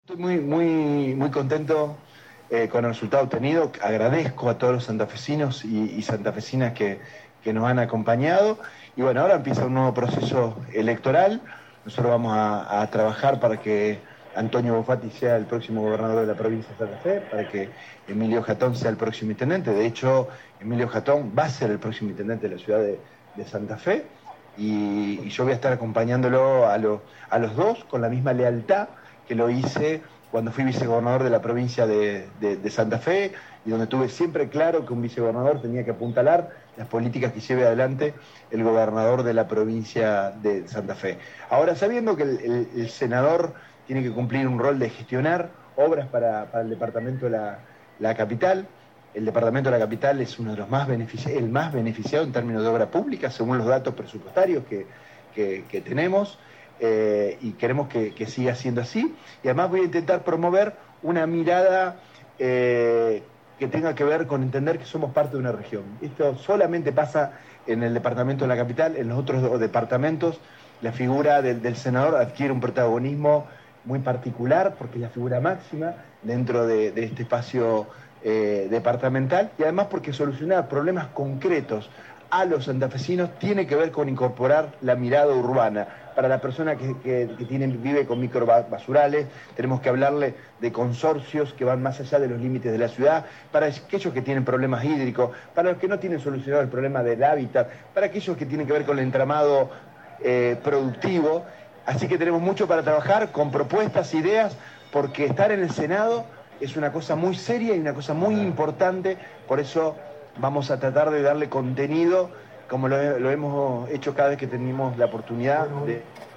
Estoy muy contento con el resultado obtenido. Agradezco a todos los santafesinos y santafesinas que nos han acompañado. Y bueno, ahora empieza un nuevo proceso electoral. Nosotros vamos a trabajar para que Antonio Bofatti sea el próximo gobernador de la provincia de Santa Fe, para que Emilio Jatón sea el próximo intendente. De hecho, Emilio Jatón va a ser el próximo intendente de la ciudad de Santa Fe. Y yo voy a estar acompañándolo a los dos con la misma lealtad que lo hice cuando fui vicegobernador de la provincia de Santa Fe, y donde tuve siempre claro que un vicegobernador tenía que apuntalar las políticas que lleve adelante el gobernador de la provincia de Santa Fe. Ahora, sabiendo que el senador tiene que cumplir un rol de gestionar obras para el departamento de la capital, el departamento de la capital es uno de los el más beneficiado en términos de obra pública, según los datos presupuestarios que tenemos. Y queremos que siga siendo así. Y además voy a intentar promover una mirada que tenga que ver con entender que somos parte de una región. Esto solamente pasa en el departamento de la capital. En los otros departamentos la figura del senador adquiere un protagonismo muy particular porque es la figura máxima dentro de este espacio departamental, y además porque solucionar problemas concretos a los santafesinos tiene que ver con incorporar la mirada urbana. Para la persona que vive con microbasurales, tenemos que hablarle de consorcios que van más allá de los límites de la ciudad, para aquellos que tienen problemas hídricos, para los que no tienen solucionado el problema del hábitat, para aquellos que tienen que ver con el entramado productivo. Así que tenemos mucho para trabajar, con propuestas, ideas, porque estar en el Senado es una cosa muy seria y una cosa muy importante. Por eso vamos a tratar de darle contenido, como lo hemos hecho cada vez que tenemos la oportunidad de...